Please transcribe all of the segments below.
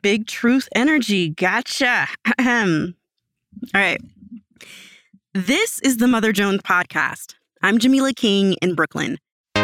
big truth energy. Gotcha. All right. This is the Mother Jones Podcast. I'm Jamila King in Brooklyn.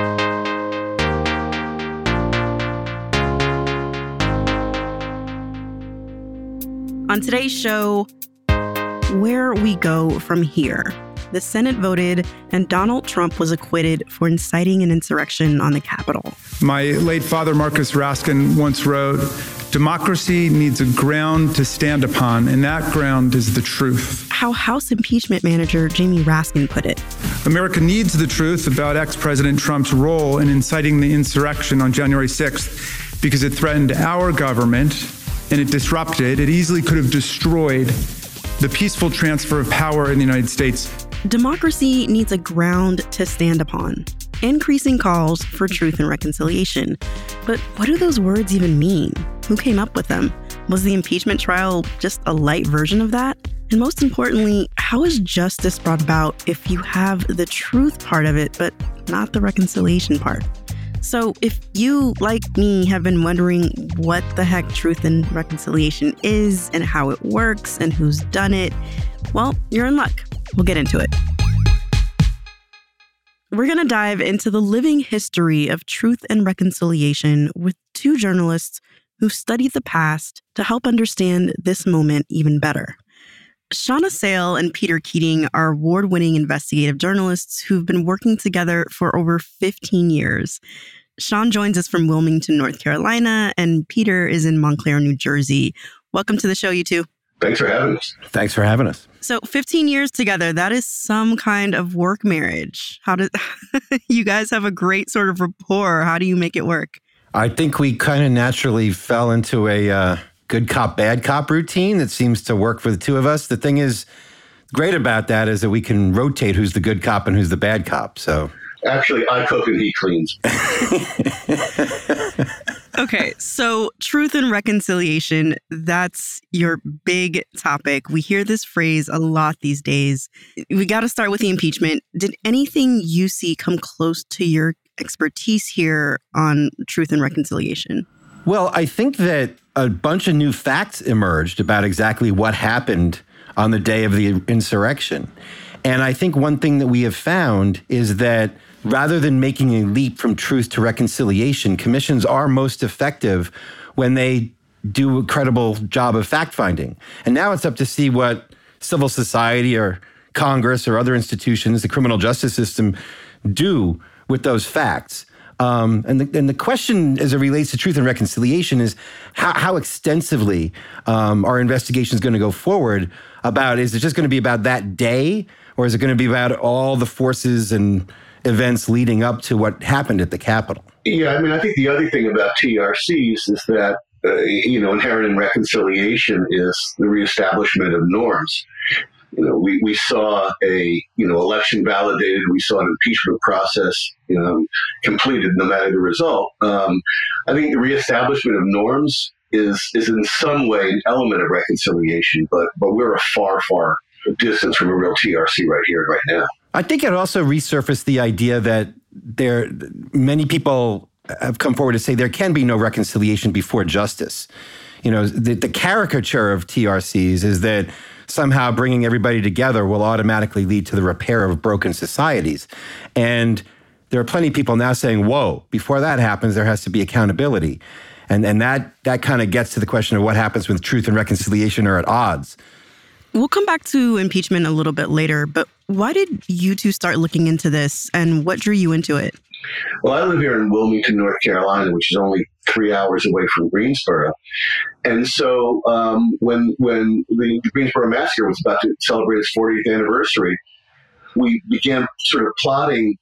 On today's show, where we go from here. The Senate voted, and Donald Trump was acquitted for inciting an insurrection on the Capitol. My late father, Marcus Raskin, once wrote, "Democracy needs a ground to stand upon, and that ground is the truth." How House impeachment manager Jamie Raskin put it. America needs the truth about ex-President Trump's role in inciting the insurrection on January 6th because it threatened our government and it easily could have destroyed the peaceful transfer of power in the United States. Democracy needs a ground to stand upon. Increasing calls for truth and reconciliation. But what do those words even mean? Who came up with them? Was the impeachment trial just a light version of that? And most importantly, how is justice brought about if you have the truth part of it, but not the reconciliation part? So if you, like me, have been wondering what the heck truth and reconciliation is and how it works and who's done it, well, you're in luck. We'll get into it. We're going to dive into the living history of truth and reconciliation with two journalists who've studied the past to help understand this moment even better. Shauna Sale and Peter Keating are award-winning investigative journalists who've been working together for over 15 years. Sean joins us from Wilmington, North Carolina, and Peter is in Montclair, New Jersey. Welcome to the show, you two. Thanks for having us. Thanks for having us. So 15 years together, that is some kind of work marriage. How do you guys have a great sort of rapport? How do you make it work? I think we kind of naturally fell into a good cop, bad cop routine that seems to work for the two of us. The thing is great about that is that we can rotate who's the good cop and who's the bad cop. So actually, I cook and he cleans. Okay, so truth and reconciliation, that's your big topic. We hear this phrase a lot these days. We got to start with the impeachment. Did anything you see come close to your expertise here on truth and reconciliation? Well, I think that a bunch of new facts emerged about exactly what happened on the day of the insurrection. And I think one thing that we have found is that rather than making a leap from truth to reconciliation, commissions are most effective when they do a credible job of fact-finding. And now it's up to see what civil society or Congress or other institutions, the criminal justice system, do with those facts. And the question as it relates to truth and reconciliation is how extensively our investigation is going to go forward about, is it just going to be about that day, or is it going to be about all the forces and events leading up to what happened at the Capitol? Yeah, I mean, I think the other thing about TRCs is that, inherent in reconciliation is the reestablishment of norms. We saw election validated. We saw an impeachment process, completed no matter the result. I think the reestablishment of norms is in some way an element of reconciliation, but we're a far, far distance from a real TRC right here, right now. I think it also resurfaced the idea that many people have come forward to say there can be no reconciliation before justice. The caricature of TRCs is that somehow bringing everybody together will automatically lead to the repair of broken societies. And there are plenty of people now saying, whoa, before that happens, there has to be accountability. And that kind of gets to the question of what happens when truth and reconciliation are at odds. We'll come back to impeachment a little bit later, but why did you two start looking into this, and what drew you into it? Well, I live here in Wilmington, North Carolina, which is only 3 hours away from Greensboro. And so when the Greensboro Massacre was about to celebrate its 40th anniversary, we began sort of plotting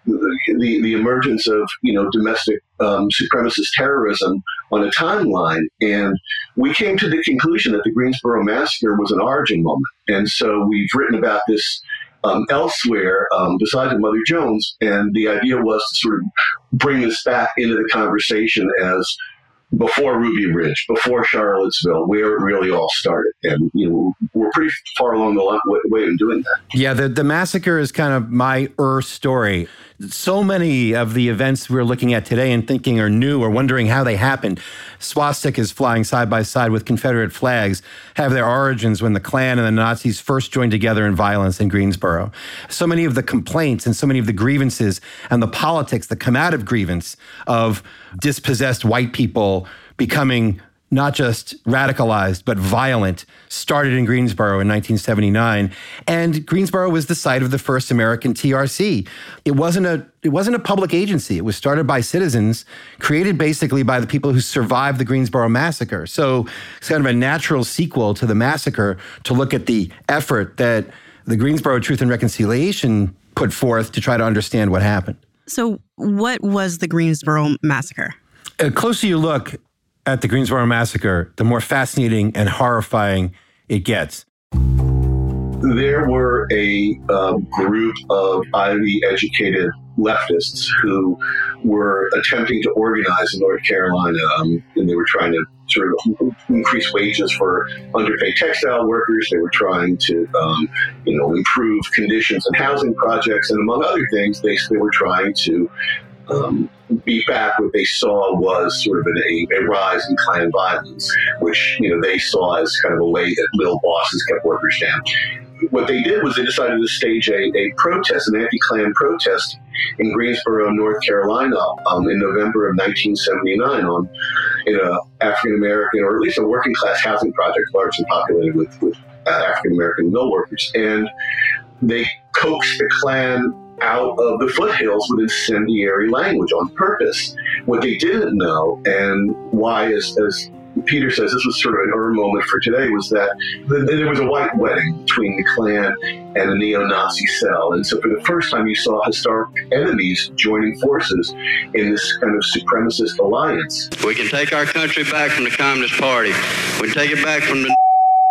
the emergence of domestic supremacist terrorism on a timeline, and we came to the conclusion that the Greensboro Massacre was an origin moment. And so we've written about this elsewhere besides in Mother Jones, and the idea was to sort of bring this back into the conversation as before Ruby Ridge, before Charlottesville, where it really all started. And, we're pretty far along the way in doing that. Yeah, the massacre is kind of my story. So many of the events we're looking at today and thinking are new or wondering how they happened. Swastikas flying side by side with Confederate flags have their origins when the Klan and the Nazis first joined together in violence in Greensboro. So many of the complaints and so many of the grievances and the politics that come out of grievance of dispossessed white people becoming not just radicalized, but violent, started in Greensboro in 1979. And Greensboro was the site of the first American TRC. It wasn't a public agency. It was started by citizens, created basically by the people who survived the Greensboro massacre. So it's kind of a natural sequel to the massacre to look at the effort that the Greensboro Truth and Reconciliation put forth to try to understand what happened. So what was the Greensboro massacre? The closer you look at the Greensboro massacre, the more fascinating and horrifying it gets. There were a group of Ivy-educated leftists who were attempting to organize in North Carolina, and they were trying to sort of increase wages for underpaid textile workers. They were trying to, improve conditions in housing projects, and among other things, they were trying to beat back what they saw was sort of a rise in Klan violence, which they saw as kind of a way that little bosses kept workers down. What they did was they decided to stage a protest, an anti-Klan protest in Greensboro, North Carolina, in November of 1979 in an African-American, or at least a working-class housing project largely populated with African-American mill workers. And they coaxed the Klan out of the foothills with incendiary language on purpose. What they didn't know, and why, as Peter says, this was sort of an moment for today, was that there was a white wedding between the Klan and the neo-Nazi cell. And so for the first time, you saw historic enemies joining forces in this kind of supremacist alliance. We can take our country back from the Communist Party. We can take it back from the...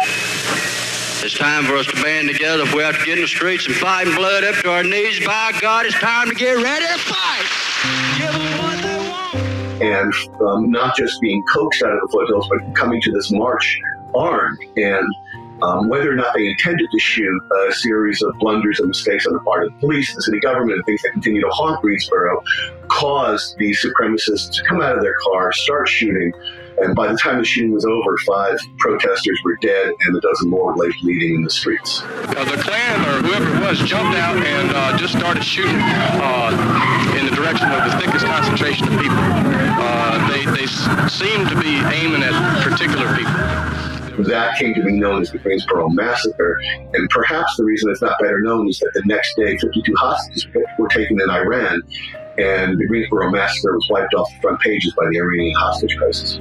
It's time for us to band together. If we have to get in the streets and fight and blood up to our knees, by God, it's time to get ready to fight. Give them what they want. And not just being coaxed out of the foothills, but coming to this march armed. And whether or not they intended to shoot, a series of blunders and mistakes on the part of the police, the city government, and things that continue to haunt Greensboro, caused the supremacists to come out of their car, start shooting. And by the time the shooting was over, 5 protesters were dead and a dozen more were left bleeding in the streets. The Klan, or whoever it was, jumped out and just started shooting in the direction of the thickest concentration of people. They seemed to be aiming at particular people. That came to be known as the Greensboro Massacre, and perhaps the reason it's not better known is that the next day 52 hostages were taken in Iran, and the Greensboro Massacre was wiped off the front pages by the Iranian hostage crisis.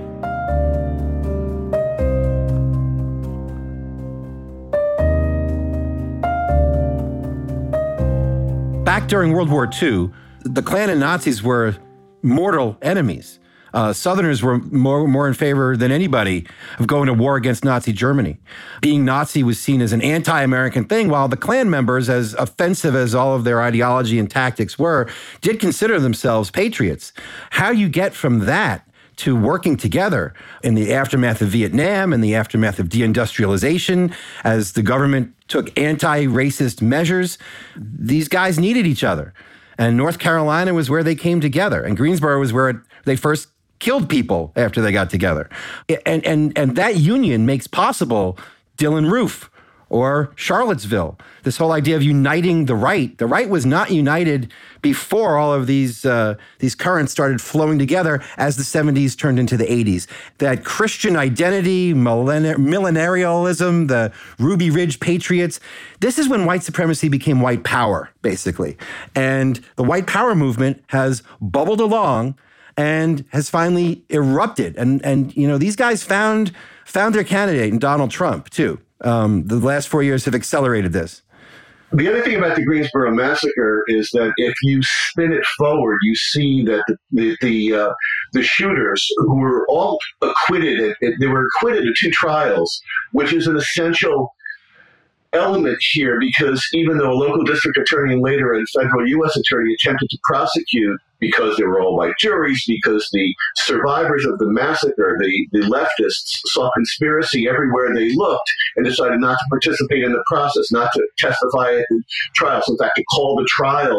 Back during World War II, the Klan and Nazis were mortal enemies. Southerners were more in favor than anybody of going to war against Nazi Germany. Being Nazi was seen as an anti-American thing, while the Klan members, as offensive as all of their ideology and tactics were, did consider themselves patriots. How you get from that to working together in the aftermath of Vietnam and the aftermath of deindustrialization, as the government took anti-racist measures, these guys needed each other. And North Carolina was where they came together, and Greensboro was where they first killed people after they got together. And that union makes possible Dylann Roof or Charlottesville. This whole idea of uniting the right. The right was not united before all of these currents started flowing together as the 70s turned into the 80s. That Christian identity, millenarianism, the Ruby Ridge Patriots, this is when white supremacy became white power, basically. And the white power movement has bubbled along and has finally erupted. And these guys found their candidate in Donald Trump, too. The last 4 years have accelerated this. The other thing about the Greensboro Massacre is that if you spin it forward, you see that the shooters, who were all acquitted, they were acquitted of 2 trials, which is an essential element here, because even though a local district attorney and later a federal U.S. attorney attempted to prosecute, because they were all white juries, because the survivors of the massacre, the leftists, saw conspiracy everywhere they looked and decided not to participate in the process, not to testify at the trials. In fact, to call the trials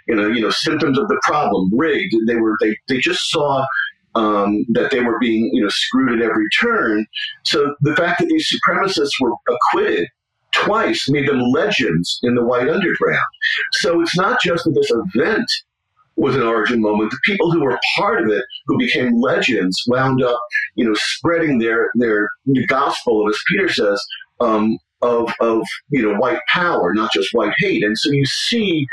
symptoms of the problem, rigged. They just saw that they were being, screwed at every turn. So the fact that these supremacists were acquitted twice made them legends in the white underground. So it's not just that this event was an origin moment. The people who were part of it, who became legends, wound up, spreading the gospel, as Peter says, of white power, not just white hate. And so you see,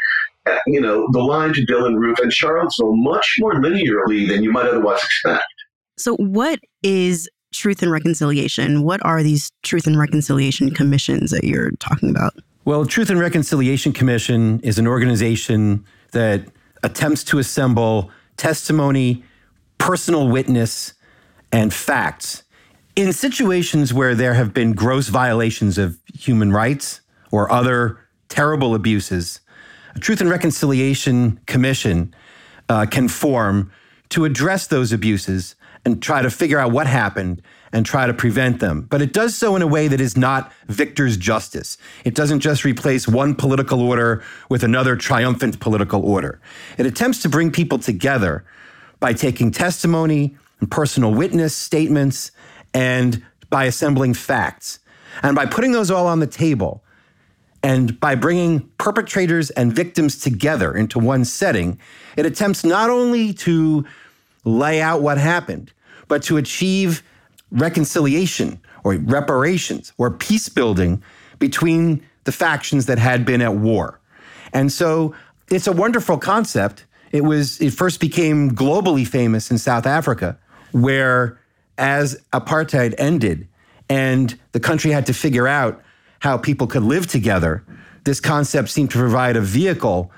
the line to Dylann Roof and Charlottesville much more linearly than you might otherwise expect. So what is Truth and Reconciliation? What are these Truth and Reconciliation commissions that you're talking about? Well, Truth and Reconciliation Commission is an organization that attempts to assemble testimony, personal witness, and facts in situations where there have been gross violations of human rights or other terrible abuses. A Truth and Reconciliation Commission can form to address those abuses and try to figure out what happened and try to prevent them. But it does so in a way that is not victor's justice. It doesn't just replace one political order with another triumphant political order. It attempts to bring people together by taking testimony and personal witness statements and by assembling facts. And by putting those all on the table and by bringing perpetrators and victims together into one setting, it attempts not only to lay out what happened, but to achieve reconciliation or reparations or peace building between the factions that had been at war. And so it's a wonderful concept. It first became globally famous in South Africa, where as apartheid ended and the country had to figure out how people could live together, this concept seemed to provide a vehicle,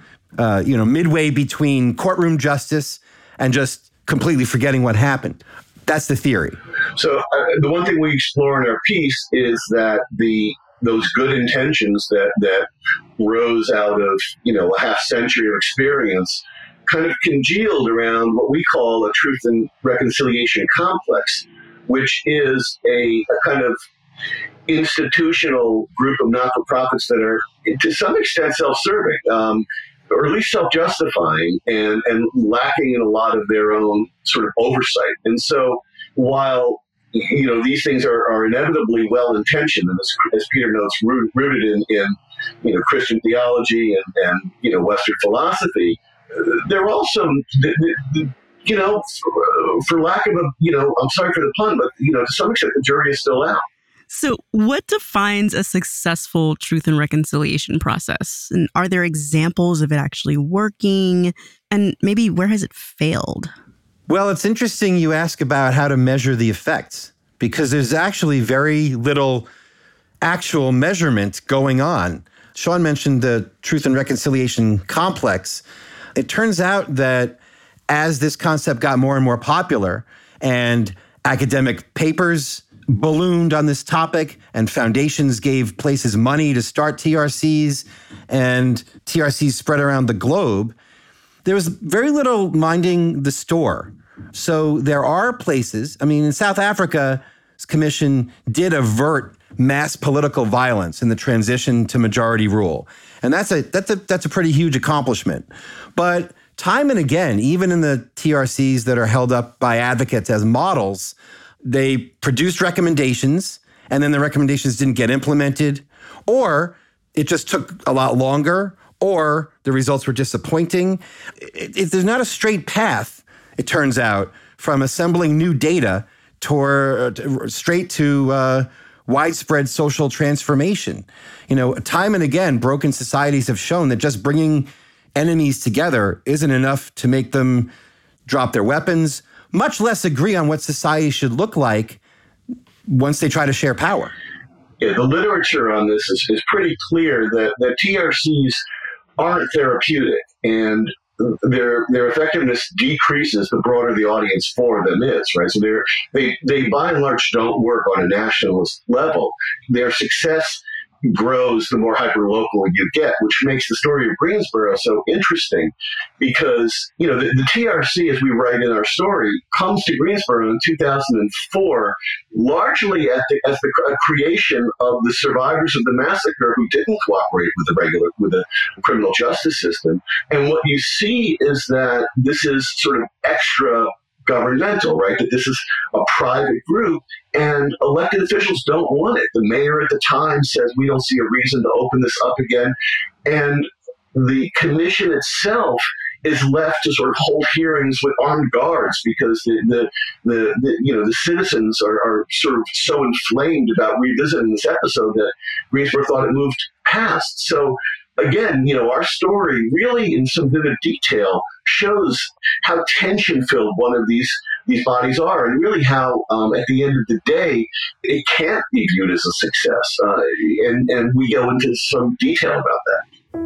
midway between courtroom justice and just completely forgetting what happened. That's the theory. So the one thing we explore in our piece is that those good intentions that rose out of a half century of experience kind of congealed around what we call a Truth and Reconciliation complex, which is a kind of institutional group of not-for-profits that are, to some extent, self-serving, or at least self-justifying and lacking in a lot of their own sort of oversight. And so while, these things are inevitably well-intentioned, and as Peter notes, rooted in Christian theology and Western philosophy, they're also, for lack of I'm sorry for the pun, but, to some extent, the jury is still out. So what defines a successful truth and reconciliation process? And are there examples of it actually working? And maybe where has it failed? Well, it's interesting you ask about how to measure the effects, because there's actually very little actual measurement going on. Sean mentioned the Truth and Reconciliation complex. It turns out that as this concept got more and more popular and academic papers ballooned on this topic and foundations gave places money to start TRCs and TRCs spread around the globe, there was very little minding the store. So there are places, in South Africa, this commission did avert mass political violence in the transition to majority rule. And that's a pretty huge accomplishment. But time and again, even in the TRCs that are held up by advocates as models, they produced recommendations, and then the recommendations didn't get implemented, or it just took a lot longer, or the results were disappointing. There's not a straight path, it turns out, from assembling new data straight to widespread social transformation. Time and again, broken societies have shown that just bringing enemies together isn't enough to make them drop their weapons, much less agree on what society should look like once they try to share power. Yeah, the literature on this is pretty clear that TRCs aren't therapeutic, and their effectiveness decreases the broader the audience for them is, right? So they by and large don't work on a nationalist level. Their success grows, the more hyperlocal you get, which makes the story of Greensboro so interesting because, you know, the TRC, as we write in our story, comes to Greensboro in 2004, largely as the creation of the survivors of the massacre who didn't cooperate with the criminal justice system. And what you see is that this is sort of extra governmental, right? That this is a private group and elected officials don't want it. The mayor at the time says, we don't see a reason to open this up again. And the commission itself is left to sort of hold hearings with armed guards because the citizens are sort of so inflamed about revisiting this episode that Greensboro thought it moved past. So again, you know, our story really in some vivid detail shows how tension-filled one of these bodies are and really how, at the end of the day, it can't be viewed as a success. And we go into some detail about that.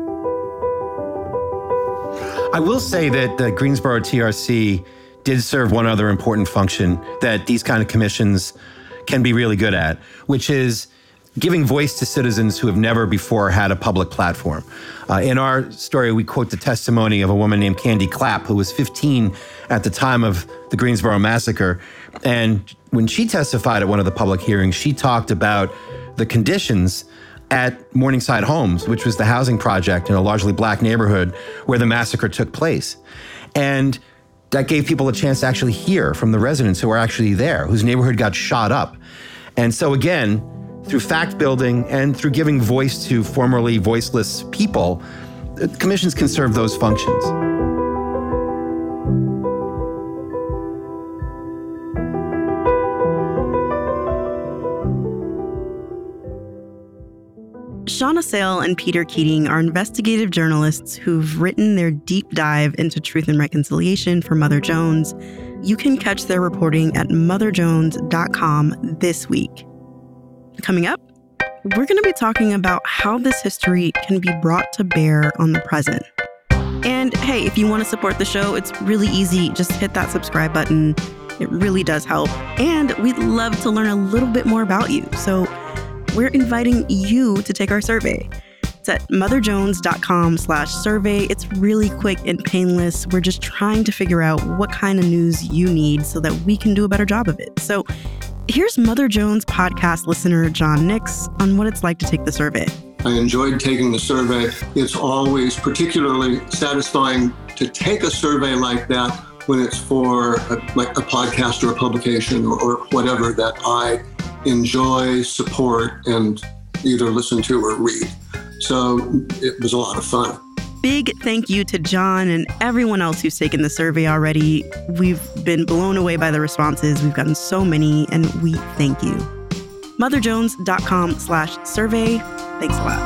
I will say that the Greensboro TRC did serve one other important function that these kind of commissions can be really good at, which is giving voice to citizens who have never before had a public platform. In our story, we quote the testimony of a woman named Candy Clapp, who was 15 at the time of the Greensboro massacre. And when she testified at one of the public hearings, she talked about the conditions at Morningside Homes, which was the housing project in a largely black neighborhood where the massacre took place. And that gave people a chance to actually hear from the residents who were actually there, whose neighborhood got shot up. And so again, through fact building and through giving voice to formerly voiceless people, commissions can serve those functions. Shauna Sale and Peter Keating are investigative journalists who've written their deep dive into truth and reconciliation for Mother Jones. You can catch their reporting at motherjones.com this week. Coming up, we're going to be talking about how this history can be brought to bear on the present. And hey, if you want to support the show, it's really easy. Just hit that subscribe button. It really does help. And we'd love to learn a little bit more about you. So we're inviting you to take our survey. It's at motherjones.com/survey. It's really quick and painless. We're just trying to figure out what kind of news you need so that we can do a better job of it. So here's Mother Jones podcast listener John Nix on what it's like to take the survey. I enjoyed taking the survey. It's always particularly satisfying to take a survey like that when it's for like a podcast or a publication or whatever that I enjoy, support, and either listen to or read. So it was a lot of fun. Big thank you to John and everyone else who's taken the survey already. We've been blown away by the responses. We've gotten so many, and we thank you. motherjones.com/survey. Thanks a lot.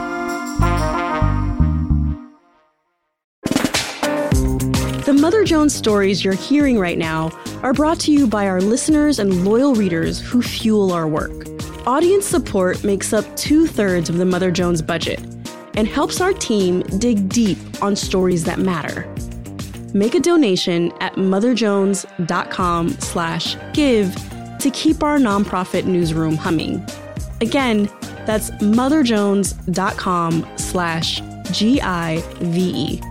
The Mother Jones stories you're hearing right now are brought to you by our listeners and loyal readers who fuel our work. Audience support makes up 2/3 of the Mother Jones budget and helps our team dig deep on stories that matter. Make a donation at motherjones.com/give to keep our nonprofit newsroom humming. Again, that's motherjones.com/GIVE.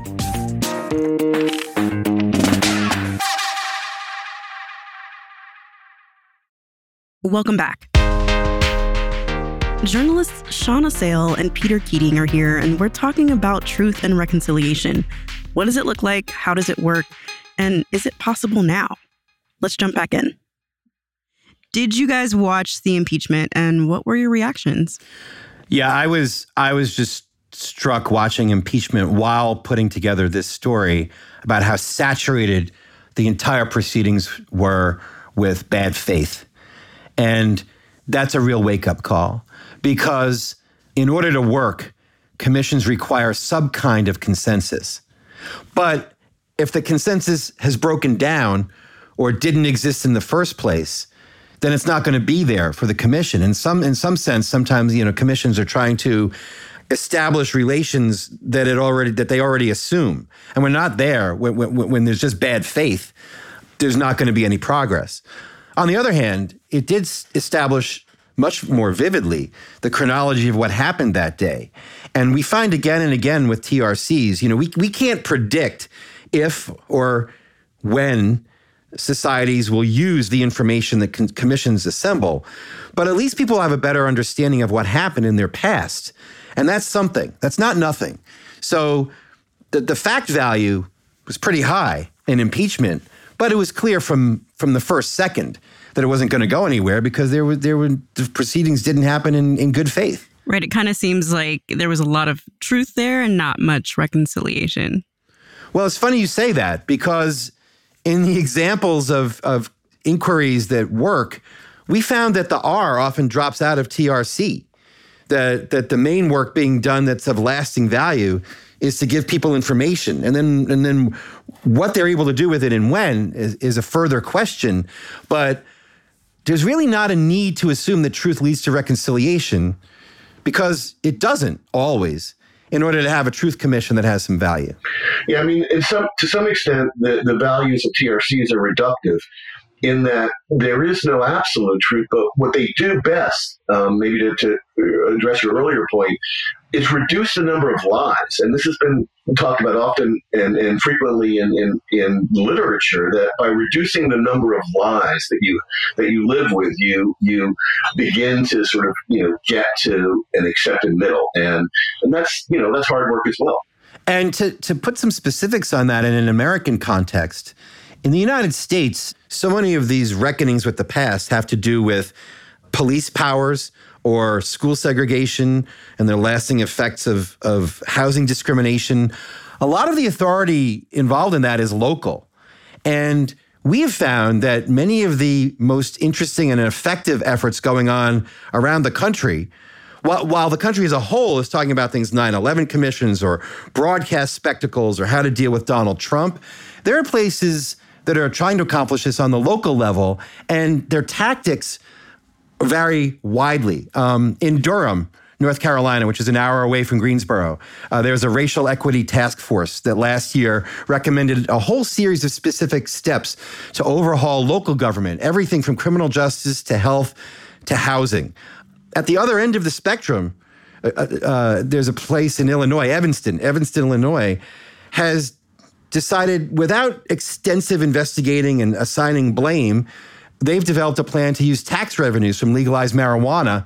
Welcome back. Journalists Shauna Sale and Peter Keating are here, and we're talking about truth and reconciliation. What does it look like? How does it work? And is it possible now? Let's jump back in. Did you guys watch the impeachment, and what were your reactions? Yeah, I was just struck watching impeachment while putting together this story about how saturated the entire proceedings were with bad faith. And that's a real wake-up call, because in order to work, commissions require some kind of consensus. But if the consensus has broken down or didn't exist in the first place, then it's not going to be there for the commission. In some sense, sometimes, commissions are trying to establish relations that they already assume. And we're not there when there's just bad faith. There's not going to be any progress. On the other hand, it did establish much more vividly the chronology of what happened that day. And we find again and again with TRCs, we can't predict if or when societies will use the information that commissions assemble, but at least people have a better understanding of what happened in their past. And that's something. That's not nothing. So the fact value was pretty high in impeachment, but it was clear from the first second that it wasn't going to go anywhere because the proceedings didn't happen in good faith. Right. It kind of seems like there was a lot of truth there and not much reconciliation. Well, it's funny you say that because in the examples of inquiries that work, we found that the R often drops out of TRC, that the main work being done that's of lasting value is to give people information. And then what they're able to do with it and when is a further question. But there's really not a need to assume that truth leads to reconciliation because it doesn't always, in order to have a truth commission that has some value. Yeah, I mean, to some extent, the values of TRCs are reductive in that there is no absolute truth, but what they do best, maybe to address your earlier point, is reduce the number of lies. And this has been talked about often and frequently in literature, that by reducing the number of lies that you live with, you begin to sort of, get to an accepted middle. And that's hard work as well. And to put some specifics on that in an American context, in the United States, so many of these reckonings with the past have to do with police powers or school segregation and their lasting effects of housing discrimination. A lot of the authority involved in that is local. And we have found that many of the most interesting and effective efforts going on around the country, while the country as a whole is talking about things 9/11 commissions or broadcast spectacles or how to deal with Donald Trump, there are places that are trying to accomplish this on the local level, and their tactics vary widely. In Durham, North Carolina, which is an hour away from Greensboro, there's a racial equity task force that last year recommended a whole series of specific steps to overhaul local government, everything from criminal justice to health to housing. At the other end of the spectrum, there's a place in Illinois, Evanston, Illinois, has decided without extensive investigating and assigning blame, they've developed a plan to use tax revenues from legalized marijuana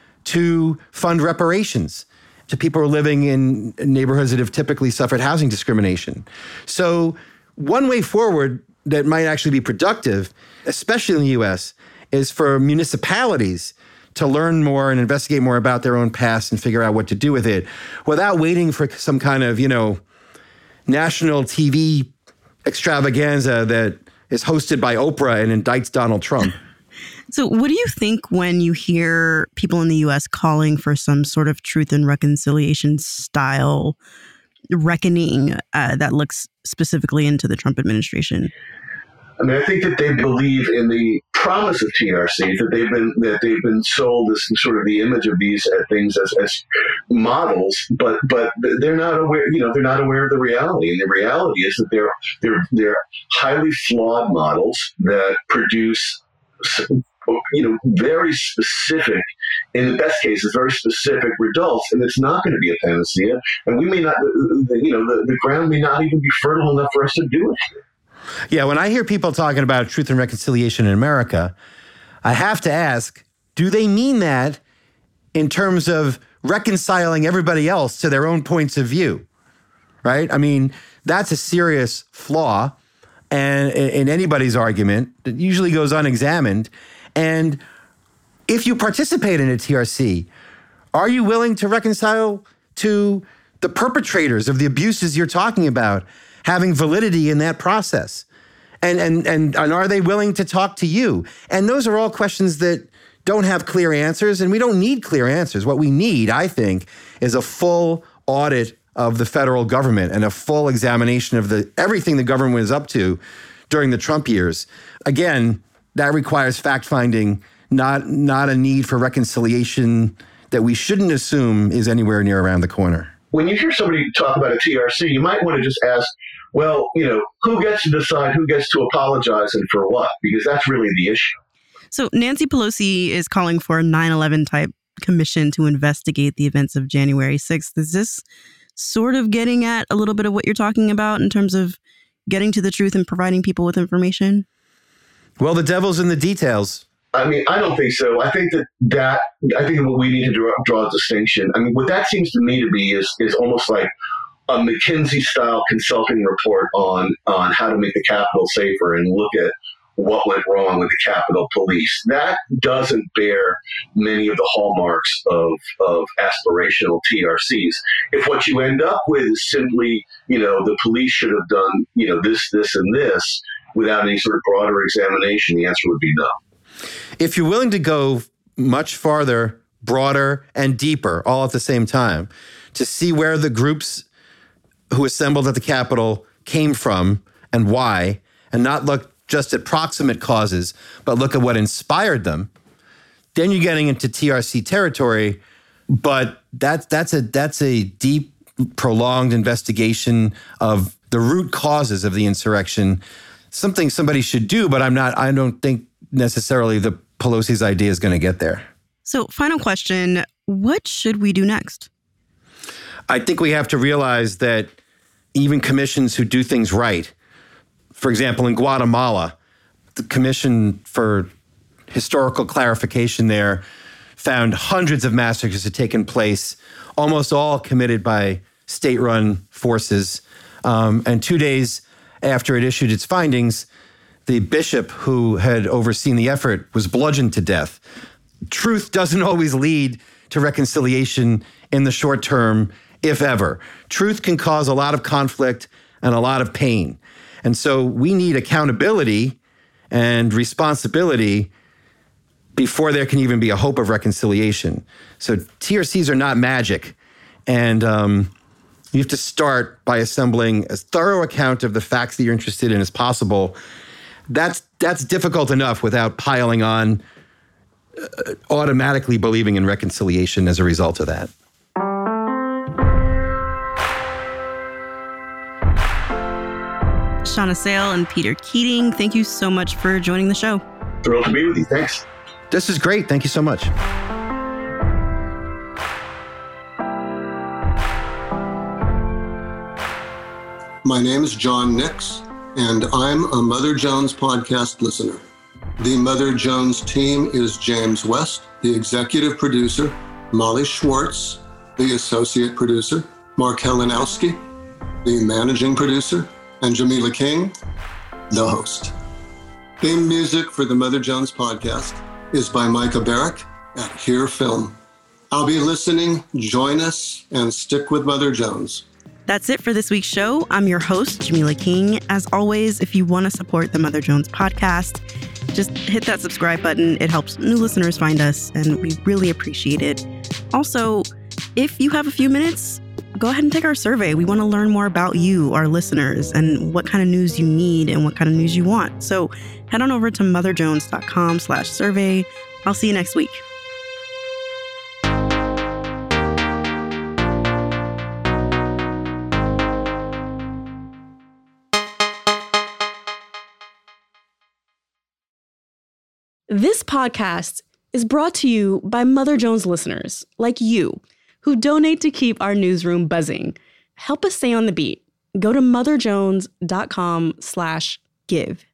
to fund reparations to people who are living in neighborhoods that have typically suffered housing discrimination. So one way forward that might actually be productive, especially in the U.S., is for municipalities to learn more and investigate more about their own past and figure out what to do with it without waiting for some kind of, national TV extravaganza that is hosted by Oprah and indicts Donald Trump. So what do you think when you hear people in the U.S. calling for some sort of truth and reconciliation style reckoning that looks specifically into the Trump administration? I mean, I think that they believe in the promise of TRC, that they've been sold as sort of the image of these things as models, but they're not aware. They're not aware of the reality, and the reality is that they're highly flawed models that produce very specific, in the best cases, very specific results, and it's not going to be a panacea. And we may not, the ground may not even be fertile enough for us to do it here. Yeah, when I hear people talking about truth and reconciliation in America, I have to ask, do they mean that in terms of reconciling everybody else to their own points of view, right? I mean, that's a serious flaw and in anybody's argument that usually goes unexamined. And if you participate in a TRC, are you willing to reconcile to the perpetrators of the abuses you're talking about having validity in that process? And are they willing to talk to you? And those are all questions that don't have clear answers, and we don't need clear answers. What we need, I think, is a full audit of the federal government and a full examination of everything the government was up to during the Trump years. Again, that requires fact-finding, not a need for reconciliation that we shouldn't assume is anywhere near around the corner. When you hear somebody talk about a TRC, you might want to just ask, well, who gets to decide who gets to apologize and for what? Because that's really the issue. So Nancy Pelosi is calling for a 9/11 type commission to investigate the events of January 6th. Is this sort of getting at a little bit of what you're talking about in terms of getting to the truth and providing people with information? Well, the devil's in the details. I mean, I don't think so. I think that what we need to draw a distinction. I mean, what that seems to me to be is almost like a McKinsey-style consulting report on how to make the Capitol safer and look at what went wrong with the Capitol Police. That doesn't bear many of the hallmarks of aspirational TRCs. If what you end up with is simply, the police should have done, this, and this, without any sort of broader examination, the answer would be no. If you're willing to go much farther, broader, and deeper, all at the same time, to see where the groups who assembled at the Capitol came from and why, and not look just at proximate causes, but look at what inspired them, then you're getting into TRC territory. But that's a deep, prolonged investigation of the root causes of the insurrection. Something somebody should do, but I don't think necessarily the Pelosi's idea is going to get there. So, final question, what should we do next? I think we have to realize that even commissions who do things right, for example, in Guatemala, the Commission for Historical Clarification there found hundreds of massacres had taken place, almost all committed by state-run forces. And 2 days after it issued its findings, the bishop who had overseen the effort was bludgeoned to death. Truth doesn't always lead to reconciliation in the short term, if ever. Truth can cause a lot of conflict and a lot of pain. And so we need accountability and responsibility before there can even be a hope of reconciliation. So TRCs are not magic. And you have to start by assembling as thorough account of the facts that you're interested in as possible. That's difficult enough without piling on automatically believing in reconciliation as a result of that. Shauna Sale and Peter Keating, thank you so much for joining the show. Thrilled to be with you. Thanks. This is great. Thank you so much. My name is John Nix, and I'm a Mother Jones podcast listener. The Mother Jones team is James West, the executive producer, Molly Schwartz, the associate producer, Mark Helenowski, the managing producer, and Jamila King, the host. Theme music for the Mother Jones podcast is by Micah Barrick at Hear Film. I'll be listening, join us, and stick with Mother Jones. That's it for this week's show. I'm your host, Jamila King. As always, if you want to support the Mother Jones podcast, just hit that subscribe button. It helps new listeners find us, and we really appreciate it. Also, if you have a few minutes, go ahead and take our survey. We want to learn more about you, our listeners, and what kind of news you need and what kind of news you want. So head on over to motherjones.com/survey. I'll see you next week. This podcast is brought to you by Mother Jones listeners like you who donate to keep our newsroom buzzing. Help us stay on the beat. Go to motherjones.com/give.